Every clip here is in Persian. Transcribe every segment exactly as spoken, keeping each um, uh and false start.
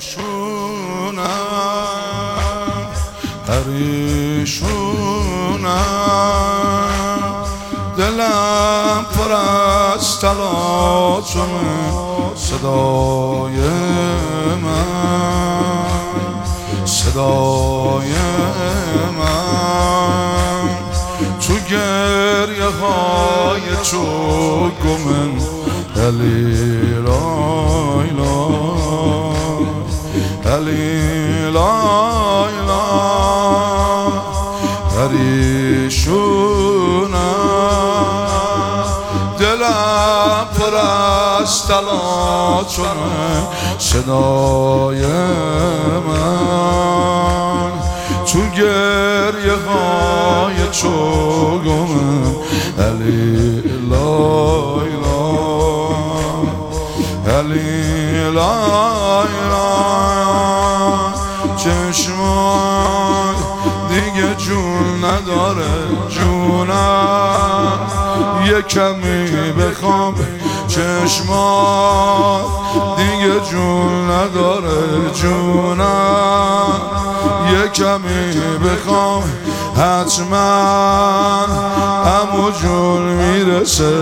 پریشونم پریشونم دلم پر از تلاطم صدای من صدای من تو گریه های چوگمن علی لای لای علی لای لای پریشونم دلم پر از تلاطم صدای من تو گریه های چوگمن علی لای لای علی لای لای چشمان دیگه جون نداره جونم یه کمی بخوام چشمان دیگه جون نداره جونم یه کمی بخوام حتما عمو جون میرسه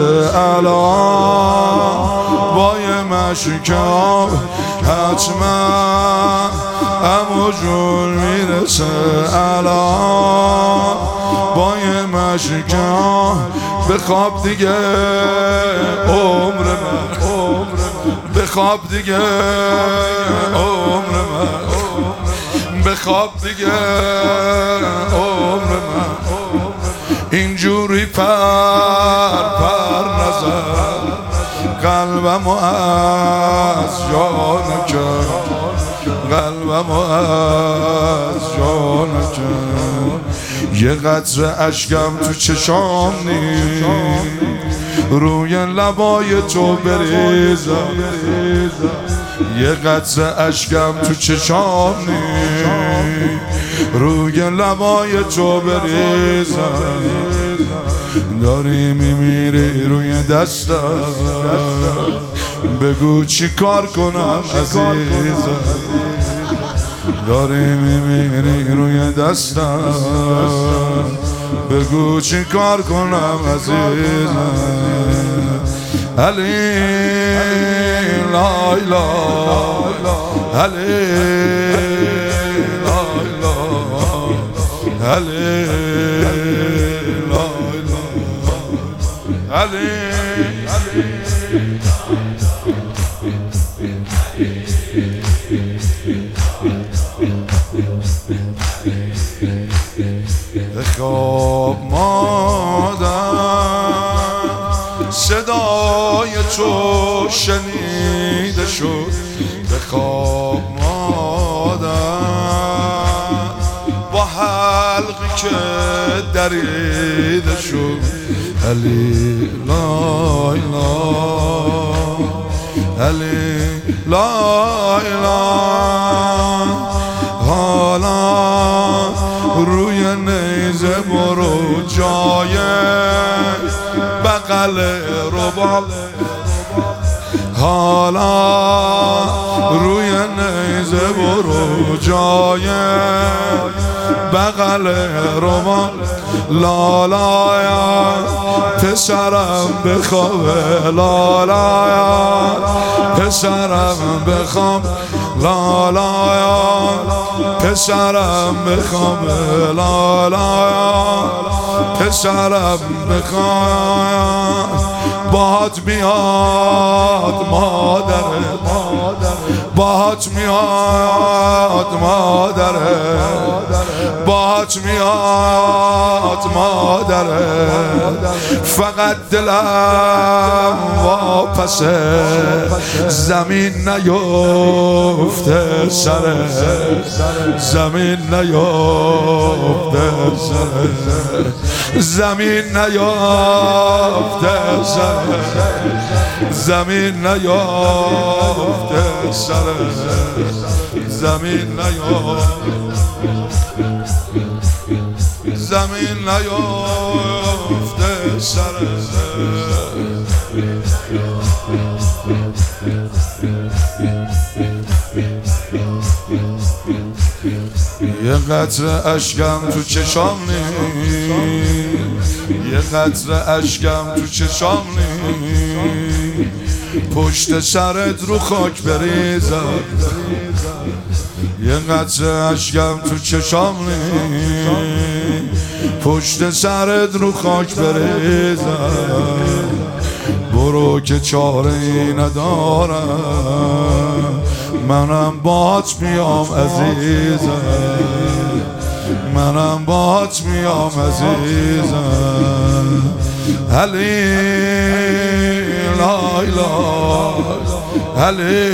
الان با یه مشکام حتما عمو جون میرسه الان با یه مشکام بخواب دیگه عمر من بخواب دیگه عمر من بخواب دیگه عمر من اینجوری پر پر نزد قلبمو از جا نکرد قلبمو از جا نکرد یه قطره اشکم تو چشام نیست روی لبای تو بریزم یه قطره اشکم تو چشام نیست روی لبای تو بریزم داری میمیری روی دستم بگو چی کار کنم عزیزم داری میمیری روی دستم بگو چی کار کنم عزیزم علی لای لای علی لای لای علی لای لای علی خواب مادم صدای تو شنیده شد به خواب مادم با حلقی که دریده شد علی لای لای علی لای لای حالا روی نیزه برو جای بغل رباب حالا روی نیزه برو جای بغل رباب لالایا پسرم بخوابه لالایا پسرم بخواب لالایا پسرم بخوابه لالایا پسرم بخواب باهات میاد مادره باهات میاد مادره باهات میاد مادره فقط دلم واپسه زمین نیفته سره زمین نیفته سره زمین نیفته سره زمین نیفته سره زمین نیفته زمین نیفته سره Yeah. یه قطره اشکم تو چشام نی، یه قطره اشکم تو چشام نی، پشت سرت رو خاک بریزم. یه قطره اشکم تو چشام نی، پشت سرت رو خاک بریزم. برو که چاره ای ندارم، منم باهات میام عزیزم، منم باهات میام عزیزم. علی لا اله علی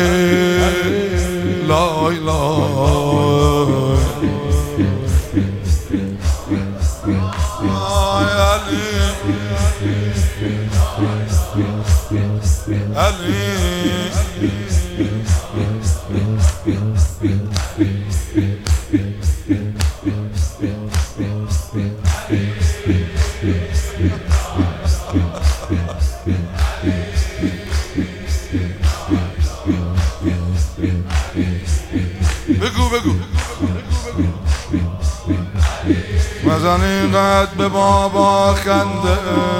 لا اله علی بگو بگو مزن اینقدر به بابا خنده،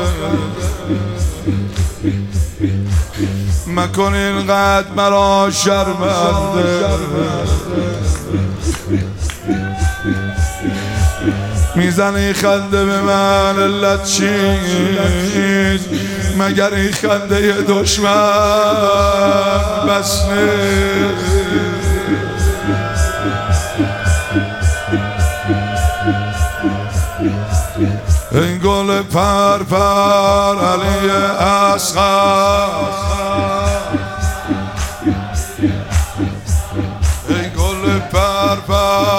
مکن اینقدر مرا شرمنده. میزنی خنده به من علت چیست؟ مگر این خنده دشمن بس نیست؟ این گل پر پر علی اصغر، این گل پر پر